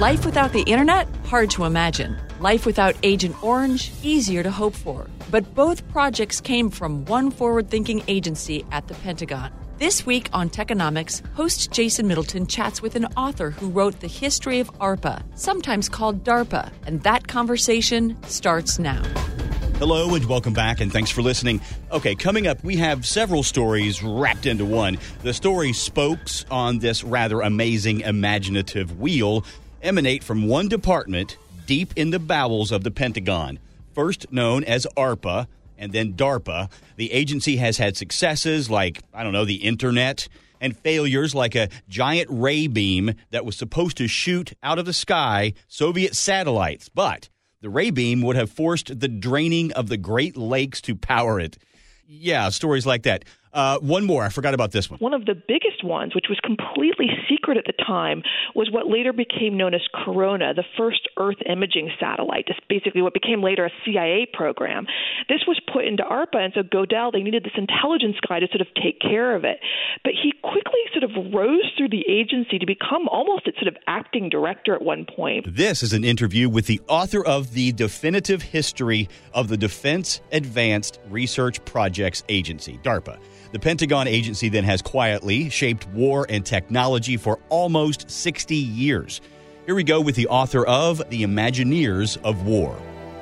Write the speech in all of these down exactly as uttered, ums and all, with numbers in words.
Life without the internet? Hard to imagine. Life without Agent Orange? Easier to hope for. But both projects came from one forward-thinking agency at the Pentagon. This week on Techonomics, host Jason Middleton chats with an author who wrote the history of ARPA, sometimes called DARPA, and that conversation starts now. Hello and welcome back, and thanks for listening. Okay, coming up, we have several stories wrapped into one. The story spokes on this rather amazing imaginative wheel emanate from one department deep in the bowels of the Pentagon. First known as ARPA and then DARPA, the agency has had successes like, I don't know, the internet, and failures like a giant ray beam that was supposed to shoot out of the sky Soviet satellites. But the ray beam would have forced the draining of the Great Lakes to power it. Yeah, stories like that. Uh, one more. I forgot about this one. One of the biggest ones, which was completely secret at the time, was what later became known as Corona, the first Earth imaging satellite. It's basically what became later a C I A program. This was put into ARPA, and so Godel, they needed this intelligence guy to sort of take care of it. But he quickly sort of rose through the agency to become almost its sort of acting director at one point. This is an interview with the author of The Definitive History of the Defense Advanced Research Projects Agency, DARPA. The Pentagon agency then has quietly shaped war and technology for almost sixty years. Here we go with the author of The Imagineers of War.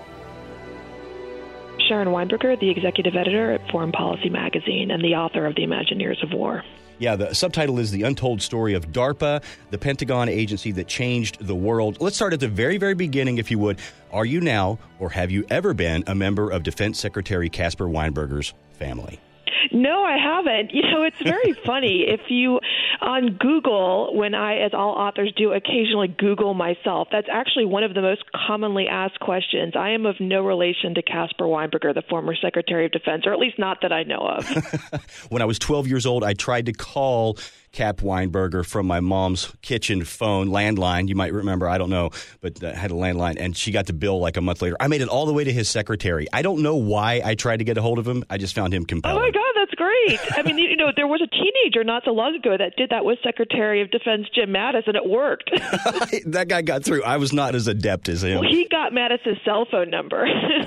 Sharon Weinberger, the executive editor at Foreign Policy Magazine and the author of The Imagineers of War. Yeah, the subtitle is The Untold Story of DARPA, the Pentagon agency that changed the world. Let's start at the very, very beginning, if you would. Are you now, or have you ever been, a member of Defense Secretary Caspar Weinberger's family? No, I haven't. You know, it's very funny. If you, on Google, when I, as all authors do, occasionally Google myself, that's actually one of the most commonly asked questions. I am of no relation to Caspar Weinberger, the former Secretary of Defense, or at least not that I know of. When I was twelve years old, I tried to call Cap Weinberger from my mom's kitchen phone, landline. You might remember, I don't know, but I had a landline, and she got the bill like a month later. I made it all the way to his secretary. I don't know why I tried to get a hold of him. I just found him compelling. Oh, my God, that's great. I mean, you know, there was a teenager not so long ago that did that with Secretary of Defense Jim Mattis, and it worked. That guy got through. I was not as adept as him. Well, he got Mattis's cell phone number.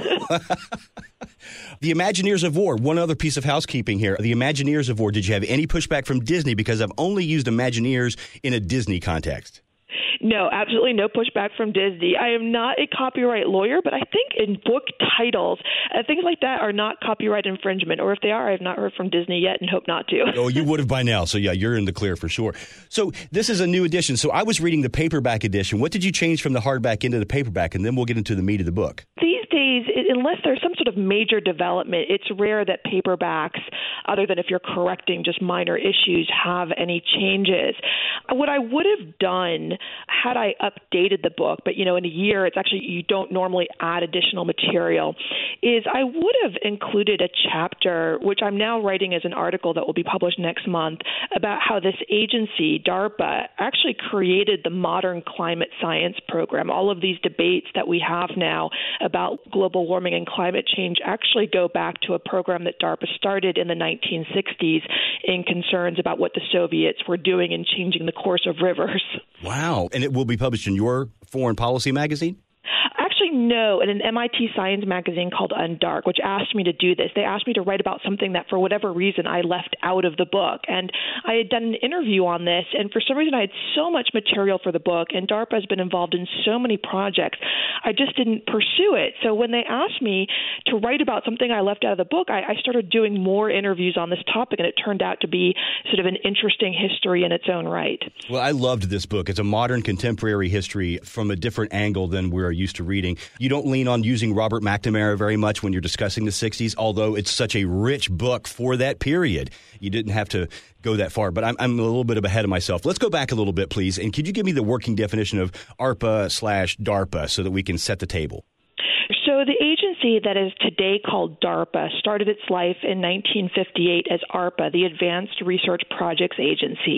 The Imagineers of War, one other piece of housekeeping here. The Imagineers of War, did you have any pushback from Disney? Because I've only used Imagineers in a Disney context. No, absolutely no pushback from Disney. I am not a copyright lawyer, but I think in book titles, uh, things like that are not copyright infringement. Or if they are, I have not heard from Disney yet and hope not to. Oh, you would have by now. So, yeah, you're in the clear for sure. So this is a new edition. So I was reading the paperback edition. What did you change from the hardback into the paperback? And then we'll get into the meat of the book. These days, unless there's some sort of major development, it's rare that paperbacks, other than if you're correcting just minor issues, have any changes. What I would have done had I updated the book, but, you know, in a year, it's actually, you don't normally add additional material, is I would have included a chapter, which I'm now writing as an article that will be published next month, about how this agency, DARPA, actually created the modern climate science program. All of these debates that we have now about global warming and climate change actually go back to a program that DARPA started in the nineteen sixties in concerns about what the Soviets were doing in changing the course of rivers. Wow. And it will be published in your Foreign Policy magazine? Actually, no, in an M I T science magazine called Undark, which asked me to do this. They asked me to write about something that, for whatever reason, I left out of the book. And I had done an interview on this, and for some reason I had so much material for the book, and DARPA has been involved in so many projects, I just didn't pursue it. So when they asked me to write about something I left out of the book, I, I started doing more interviews on this topic, and it turned out to be sort of an interesting history in its own right. Well, I loved this book. It's a modern contemporary history from a different angle than we're used to reading. You don't lean on using Robert McNamara very much when you're discussing the sixties, although it's such a rich book for that period. You didn't have to go that far, but I'm, I'm a little bit ahead of myself. Let's go back a little bit, please. And could you give me the working definition of ARPA slash DARPA so that we can set the table? So the agency that is today called DARPA started its life in nineteen fifty-eight as ARPA, the Advanced Research Projects Agency.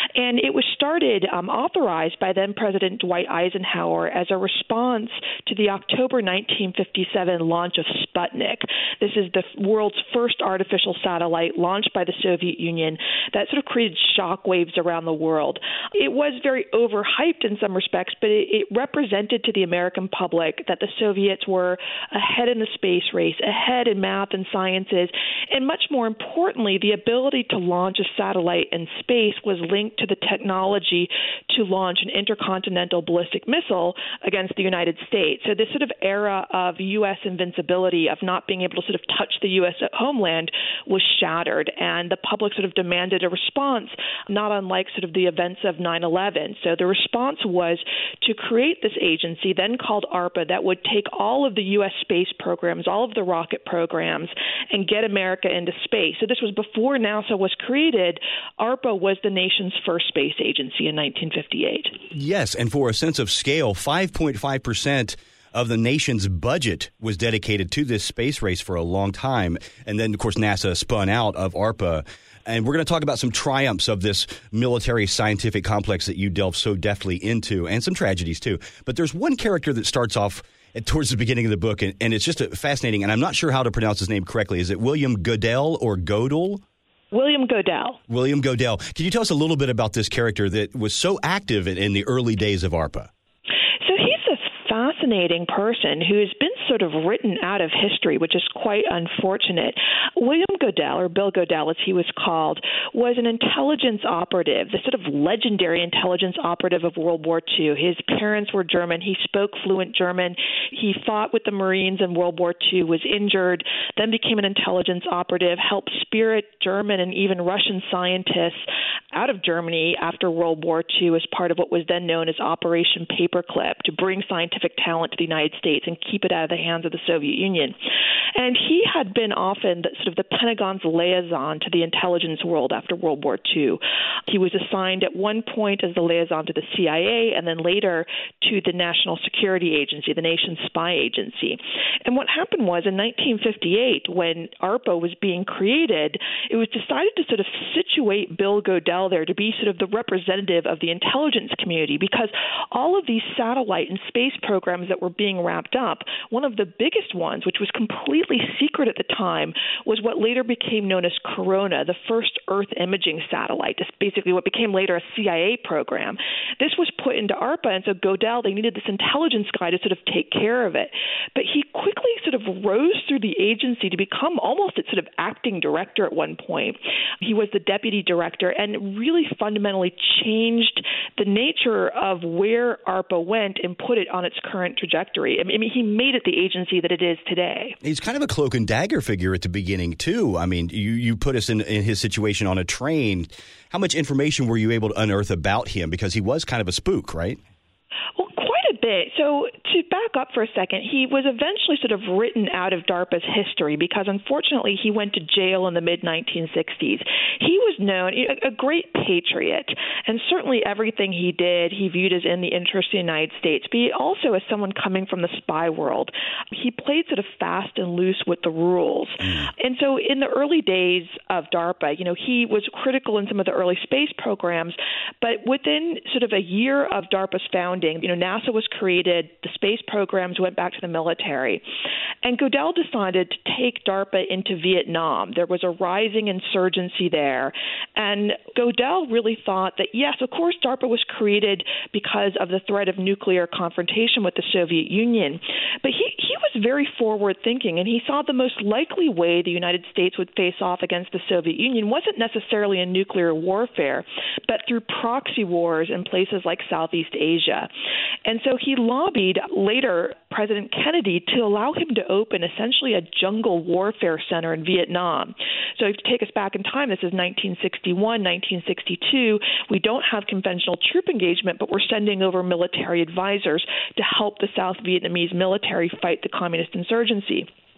And it was started, um, authorized by then President Dwight Eisenhower as a response to the October nineteen fifty-seven launch of Sputnik. This is the world's first artificial satellite launched by the Soviet Union that sort of created shockwaves around the world. It was very overhyped in some respects, but it, it represented to the American public that the Soviets were ahead in the space race, ahead in math and sciences, and much more importantly, the ability to launch a satellite in space was linked to the technology to launch an intercontinental ballistic missile against the United States. So this sort of era of U S invincibility, of not being able to sort of touch the U S homeland, was shattered, and the public sort of demanded a response, not unlike sort of the events of nine eleven. So the response was to create this agency, then called ARPA, that would take all of the U S space programs, all of the rocket programs, and get America into space. So this was before NASA was created. ARPA was the nation's first space agency in nineteen fifty-eight. Yes, and for a sense of scale, five point five percent of the nation's budget was dedicated to this space race for a long time. And then, of course, NASA spun out of ARPA. And we're going to talk about some triumphs of this military scientific complex that you delve so deftly into, and some tragedies, too. But there's one character that starts off towards the beginning of the book, and, and it's just a fascinating, and I'm not sure how to pronounce his name correctly. Is it William Godell or Godel? William Godell. William Godell. Can you tell us a little bit about this character that was so active in, in the early days of ARPA? So he's this fascinating person who has been sort of written out of history, which is quite unfortunate. William Godell, or Bill Godell as he was called, was an intelligence operative, the sort of legendary intelligence operative of World War Two. His parents were German. He spoke fluent German. He fought with the Marines in World War Two, was injured, then became an intelligence operative, helped spirit German and even Russian scientists out of Germany after World War Two as part of what was then known as Operation Paperclip, to bring scientific talent to the United States and keep it out of the hands of the Soviet Union. And he had been often the, sort of the Pentagon's liaison to the intelligence world after World War Two. He was assigned at one point as the liaison to the C I A, and then later to the National Security Agency, the nation's spy agency. And what happened was, in nineteen fifty-eight, when ARPA was being created, it was decided to sort of situate Bill Godell there to be sort of the representative of the intelligence community, because all of these satellite and space programs that were being wrapped up, one of the biggest ones, which was completely secret at the time, was what later became known as Corona, the first Earth imaging satellite. This basically what became later a C I A program. This was put into ARPA, and so Godell, they needed this intelligence guy to sort of take care of it. But he quickly sort of rose through the agency to become almost its sort of acting director at one point. He was the deputy director and really fundamentally changed the nature of where ARPA went and put it on its current trajectory. I mean, he made it the agency that it is today. He's kind of a cloak and dagger figure at the beginning, too. I mean, you, you put us in, in his situation on a train. How much information were you able to unearth about him? Because he was kind of a spook, right? Well, quite a bit. So to back up for a second, he was eventually sort of written out of DARPA's history because, unfortunately, he went to jail in the mid nineteen sixties. He was known, a great patriot, and certainly everything he did he viewed as in the interest of the United States, but he also, as someone coming from the spy world, he played sort of fast and loose with the rules. Mm. And so in the early days of DARPA, you know, he was critical in some of the early space programs, but within sort of a year of DARPA's founding, you know, NASA was created, the space programs went back to the military, and Godell decided to take DARPA into Vietnam. There was a rising insurgency there, and Godell really thought that, yes, of course, DARPA was created because of the threat of nuclear confrontation with the Soviet Union, but he, he was very forward-thinking, and he saw the most likely way the United States would face off against the Soviet Union wasn't necessarily in nuclear warfare, but through proxy wars in places like Southeast Asia. And so he lobbied later President Kennedy to allow him to open essentially a jungle warfare center in Vietnam. So if you take us back in time, this is nineteen sixty-one, nineteen sixty-two. We don't have conventional troop engagement, but we're sending over military advisors to help the South Vietnamese military fight the communist insurgency.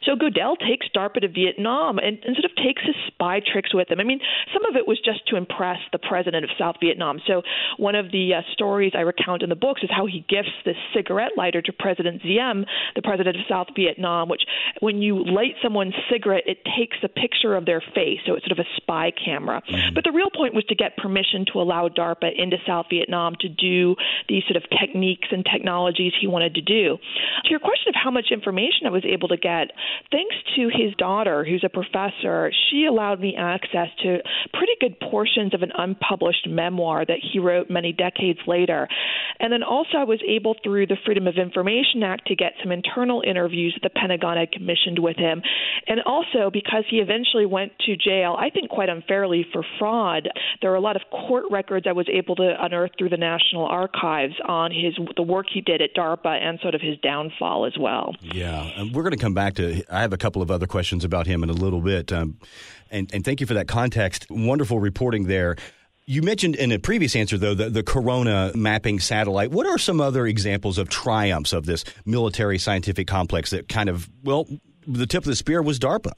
So Goodell takes DARPA to Vietnam and, and sort of takes his spy tricks with him. I mean, some of it was just to impress the president of South Vietnam. So one of the uh, stories I recount in the books is how he gifts this cigarette lighter to President Diem, the president of South Vietnam, which when you light someone's cigarette, it takes a picture of their face. So it's sort of a spy camera. Mm-hmm. But the real point was to get permission to allow DARPA into South Vietnam to do these sort of techniques and technologies he wanted to do. To your question of how much information I was able to get, thanks to his daughter, who's a professor, she allowed me access to pretty good portions of an unpublished memoir that he wrote many decades later. And then also I was able, through the Freedom of Information Act, to get some internal interviews that the Pentagon had commissioned with him. And also, because he eventually went to jail, I think quite unfairly, for fraud, there are a lot of court records I was able to unearth through the National Archives on his the work he did at DARPA and sort of his downfall as well. Yeah, and we're going to come back to, I have a couple of other questions about him in a little bit. Um, and, and thank you for that context. Wonderful reporting there. You mentioned in a previous answer, though, the, the Corona mapping satellite. What are some other examples of triumphs of this military scientific complex that kind of, well, the tip of the spear was DARPA?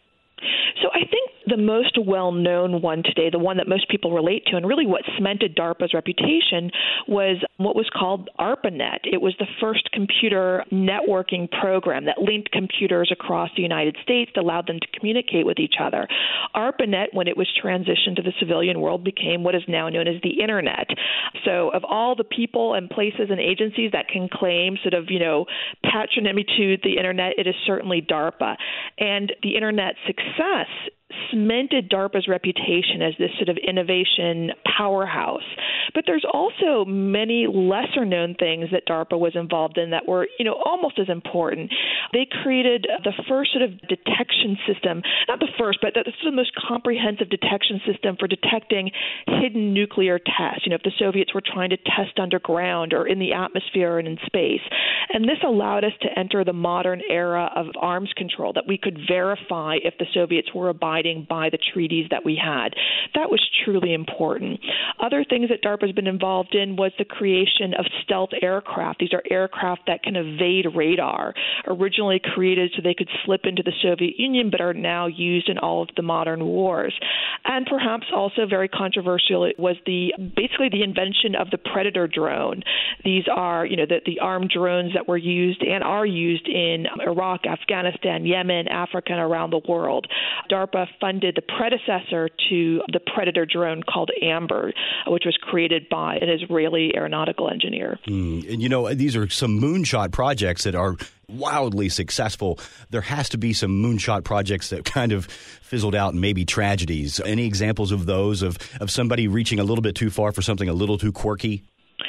So I think the most well-known one today, the one that most people relate to, and really what cemented DARPA's reputation, was what was called ARPANET. It was the first computer networking program that linked computers across the United States, that allowed them to communicate with each other. ARPANET, when it was transitioned to the civilian world, became what is now known as the Internet. So of all the people and places and agencies that can claim sort of, you know, patronymity to the Internet, it is certainly DARPA. And the Internet's success cemented DARPA's reputation as this sort of innovation powerhouse. But there's also many lesser-known things that DARPA was involved in that were, you know, almost as important. They created the first sort of detection system, not the first, but the, the most comprehensive detection system for detecting hidden nuclear tests. You know, if the Soviets were trying to test underground or in the atmosphere and in space. And this allowed us to enter the modern era of arms control, that we could verify if the Soviets were abiding by the treaties that we had. That was truly important. Other things that DARPA has been involved in was the creation of stealth aircraft. These are aircraft that can evade radar, originally created so they could slip into the Soviet Union, but are now used in all of the modern wars. And perhaps also very controversial was the basically the invention of the Predator drone. These are, you know, the, the armed drones that were used and are used in Iraq, Afghanistan, Yemen, Africa, and around the world. DARPA funded the predecessor to the Predator drone called Amber, which was created by an Israeli aeronautical engineer. Mm, and, you know, these are some moonshot projects that are wildly successful. There has to be some moonshot projects that kind of fizzled out and maybe tragedies. Any examples of those, of, of somebody reaching a little bit too far for something a little too quirky?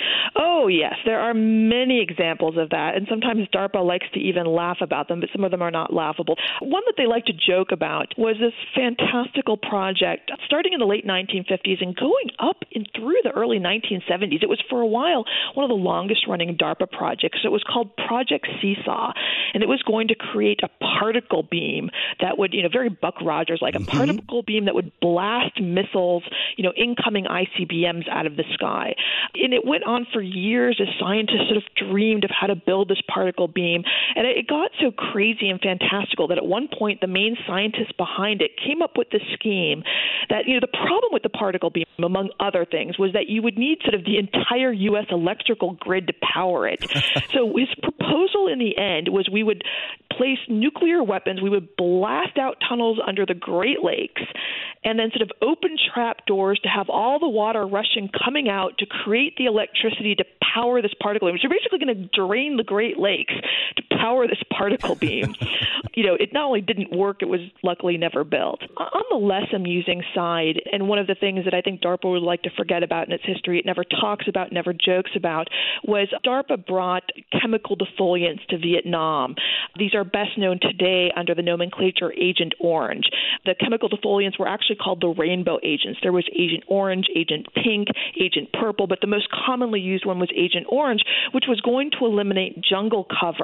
Oh, yes. There are many examples of that, and sometimes DARPA likes to even laugh about them, but some of them are not laughable. One that they like to joke about was this fantastical project starting in the late nineteen fifties and going up in through the early nineteen seventies. It was for a while one of the longest-running DARPA projects. It was called Project Seesaw, and it was going to create a particle beam that would, you know, very Buck Rogers, like a mm-hmm. particle beam that would blast missiles, you know, incoming I C B Ms out of the sky. And it went on for years as scientists sort of dreamed of how to build this particle beam. And it got so crazy and fantastical that at one point the main scientists behind it came up with this scheme that, you know, the problem with the particle beam, among other things, was that you would need sort of the entire U S electrical grid to power it. So his proposal in the end was we would place nuclear weapons, we would blast out tunnels under the Great Lakes, and then sort of open trap doors to have all the water rushing coming out to create the electricity to power this particle beam. So you're basically going to drain the Great Lakes to power this particle beam. You know, it not only didn't work, it was luckily never built. On the less amusing side, and one of the things that I think DARPA would like to forget about in its history, it never talks about, never jokes about, was DARPA brought chemical defoliants to Vietnam. These are best known today under the nomenclature Agent Orange. The chemical defoliants were actually called the rainbow agents. There was Agent Orange, Agent Pink, Agent Purple, but the most commonly used one was Agent Orange, which was going to eliminate jungle cover where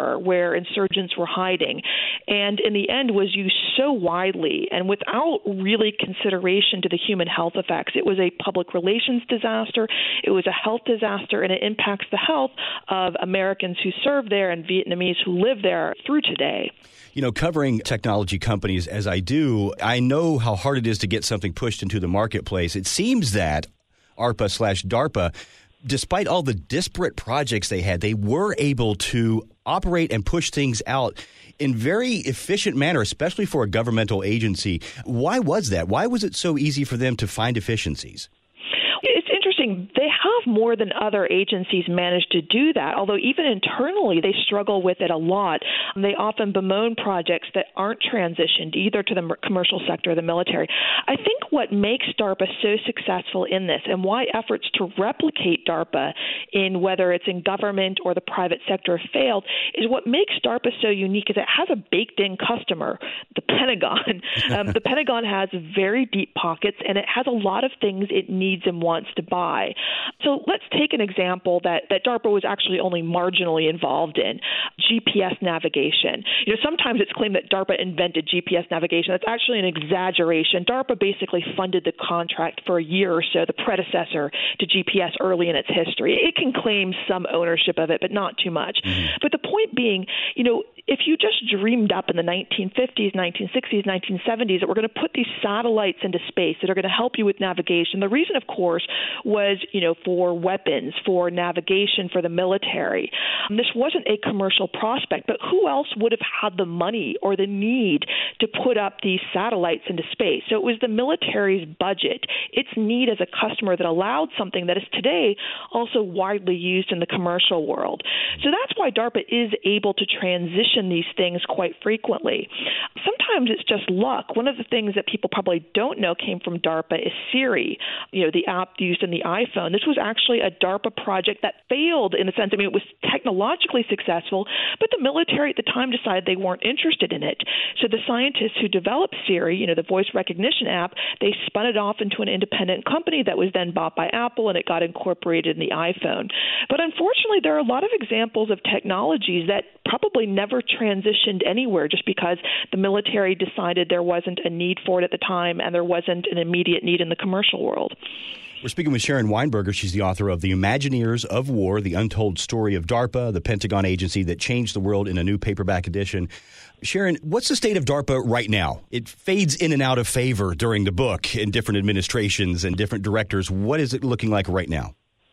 where insurgents were hiding, and in the end was used so widely and without really consideration to the human health effects. It was a public relations disaster, it was a health disaster, and it impacts the health of Americans who serve there and Vietnamese who live there through today. You know, covering technology companies as I do, I know how hard it is to get something pushed into the marketplace. It seems that ARPA slash DARPA, despite all the disparate projects they had, they were able to operate and push things out in very efficient manner, especially for a governmental agency. Why was that? Why was it so easy for them to find efficiencies? It's interesting. They have more than other agencies managed to do that, although even internally they struggle with it a lot. They often bemoan projects that aren't transitioned either to the commercial sector or the military. I think what makes DARPA so successful in this and why efforts to replicate DARPA in whether it's in government or the private sector have failed is what makes DARPA so unique is it has a baked-in customer, the Pentagon. Um, the Pentagon has very deep pockets, and it has a lot of things it needs and wants to buy. So let's take an example that, that DARPA was actually only marginally involved in, G P S navigation. You know, sometimes it's claimed that DARPA invented G P S navigation. That's actually an exaggeration. DARPA basically funded the contract for a year or so, the predecessor to G P S early in its history. It can claim some ownership of it, but not too much. Mm-hmm. But the point being, you know, if you just dreamed up in the nineteen fifties, nineteen sixties, nineteen seventies that we're going to put these satellites into space that are going to help you with navigation, the reason, of course, was, you know, for weapons, for navigation, for the military. Um, this wasn't a commercial prospect, but who else would have had the money or the need to put up these satellites into space? So it was the military's budget, its need as a customer that allowed something that is today also widely used in the commercial world. So that's why DARPA is able to transition these things quite frequently. Sometimes it's just luck. One of the things that people probably don't know came from DARPA is Siri, you know, the app used in the iPhone. This was actually a DARPA project that failed in the sense, I mean, it was technologically successful, but the military at the time decided they weren't interested in it. So the scientists who developed Siri, you know, the voice recognition app, they spun it off into an independent company that was then bought by Apple, and it got incorporated in the iPhone. But unfortunately, there are a lot of examples of technologies that probably never transitioned anywhere just because the military decided there wasn't a need for it at the time and there wasn't an immediate need in the commercial world. We're speaking with Sharon Weinberger. She's the author of The Imagineers of War, The Untold Story of DARPA, the Pentagon agency that changed the world, in a new paperback edition. Sharon, what's the state of DARPA right now? It fades in and out of favor during the book in different administrations and different directors. What is it looking like right now?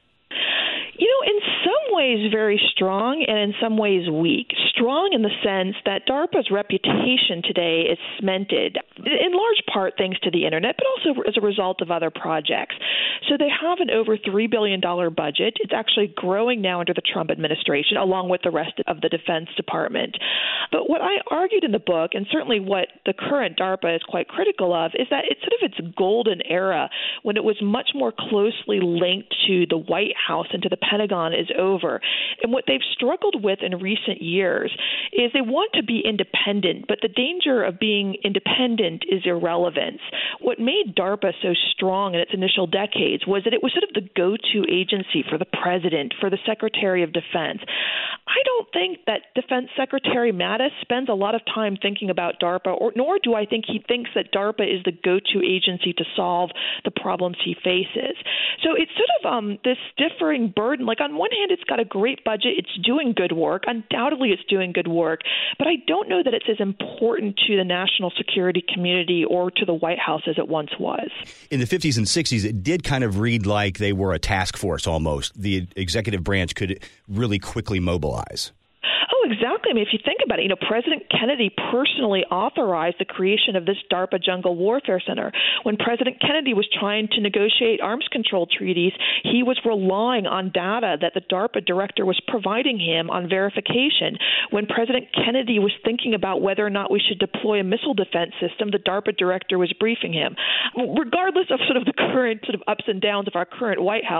Ways very strong and in some ways weak. Strong in the sense that DARPA's reputation today is cemented, in large part thanks to the internet, but also as a result of other projects. So they have an over three billion dollars budget. It's actually growing now under the Trump administration, along with the rest of the Defense Department. But what I argued in the book, and certainly what the current DARPA is quite critical of, is that it's sort of its golden era when it was much more closely linked to the White House and to the Pentagon is over. And what they've struggled with in recent years is they want to be independent, but the danger of being independent is irrelevance. What made DARPA so strong in its initial decades was that it was sort of the go-to agency for the president, for the Secretary of Defense. I don't think that Defense Secretary Mattis spends a lot of time thinking about DARPA, or nor do I think he thinks that DARPA is the go-to agency to solve the problems he faces. So it's sort of um, this differing burden. Like on one hand, it's got a great budget. It's doing good work. Undoubtedly, it's doing good work. But I don't know that it's as important to the national security community or to the White House as it once was. In the fifties and sixties, it did kind of read like they were a task force almost. The executive branch could really quickly mobilize. Oh, exactly. I mean, if you think about it, you know, President Kennedy personally authorized the creation of this DARPA Jungle Warfare Center. When President Kennedy was trying to negotiate arms control treaties, he was relying on data that the DARPA director was providing him on verification. When President Kennedy was thinking about whether or not we should deploy a missile defense system, the DARPA director was briefing him. Regardless of sort of the current sort of ups and downs of our current White House,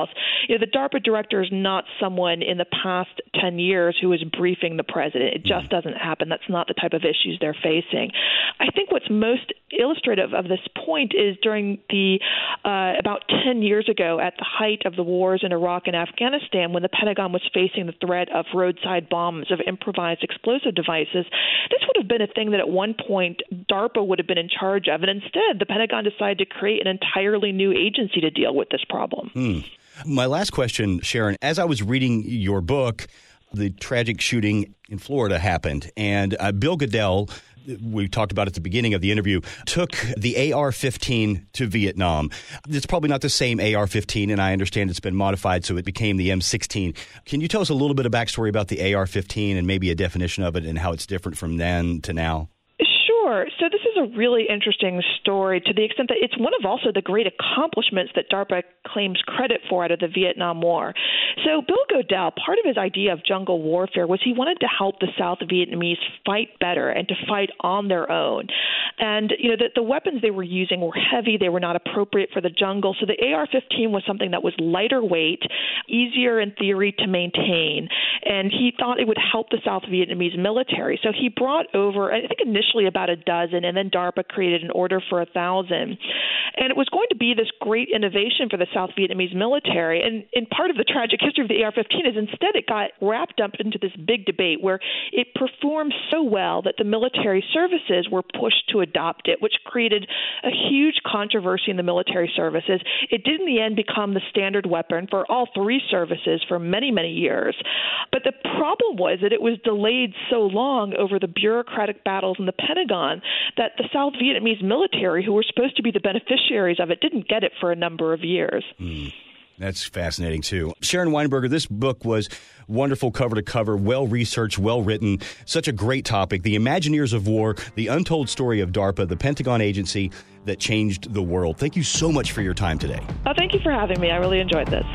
you know, the DARPA director is not someone in the past ten years who is briefing the president. It just doesn't happen. That's not the type of issues they're facing. I think what's most illustrative of this point is during the uh, about ten years ago, at the height of the wars in Iraq and Afghanistan, when the Pentagon was facing the threat of roadside bombs, of improvised explosive devices, this would have been a thing that at one point DARPA would have been in charge of. And instead, the Pentagon decided to create an entirely new agency to deal with this problem. Hmm. My last question, Sharon, as I was reading your book, the tragic shooting in Florida happened, and uh, Bill Goodell, we talked about at the beginning of the interview, took the A R fifteen to Vietnam. It's probably not the same A R fifteen, and I understand it's been modified so it became the M sixteen. Can you tell us a little bit of backstory about the A R fifteen and maybe a definition of it and how it's different from then to now? Sure. So this is a really interesting story to the extent that it's one of also the great accomplishments that DARPA claims credit for out of the Vietnam War. So Bill Goodell, part of his idea of jungle warfare was he wanted to help the South Vietnamese fight better and to fight on their own. And, you know, the, the weapons they were using were heavy. They were not appropriate for the jungle. So the A R fifteen was something that was lighter weight, easier in theory to maintain. And he thought it would help the South Vietnamese military. So he brought over, I think initially about a dozen, and then DARPA created an order for a thousand. And it was going to be this great innovation for the South Vietnamese military. And in part of the tragic history of the A R fifteen is instead it got wrapped up into this big debate where it performed so well that the military services were pushed to adopt it, which created a huge controversy in the military services. It did in the end become the standard weapon for all three services for many, many years. But the problem was that it was delayed so long over the bureaucratic battles in the Pentagon that the South Vietnamese military, who were supposed to be the beneficiaries of it, didn't get it for a number of years. Mm. That's fascinating, too. Sharon Weinberger, this book was wonderful cover to cover, well-researched, well-written, such a great topic. The Imagineers of War, the untold story of DARPA, the Pentagon agency that changed the world. Thank you so much for your time today. Oh, thank you for having me. I really enjoyed this.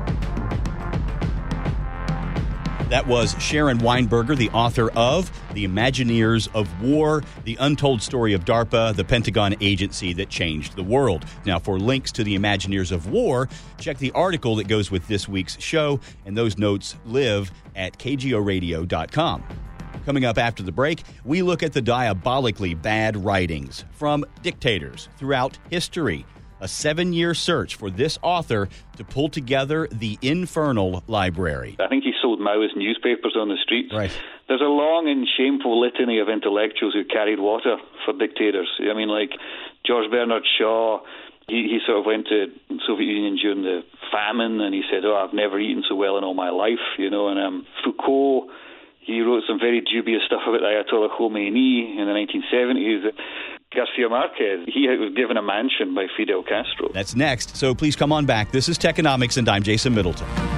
That was Sharon Weinberger, the author of The Imagineers of War, the untold story of DARPA, the Pentagon agency that changed the world. Now, for links to The Imagineers of War, check the article that goes with this week's show, and those notes live at k g o radio dot com. Coming up after the break, we look at the diabolically bad writings from dictators throughout history. A seven-year search for this author to pull together the Infernal Library. I think he sold Maoist newspapers on the streets. Right. There's a long and shameful litany of intellectuals who carried water for dictators. I mean, like George Bernard Shaw, he, he sort of went to the Soviet Union during the famine, and he said, oh, I've never eaten so well in all my life, you know. And um, Foucault, he wrote some very dubious stuff about Ayatollah Khomeini in the nineteen seventies. Garcia Marquez, he was given a mansion by Fidel Castro. That's next, so please come on back. This is Techonomics, and I'm Jason Middleton.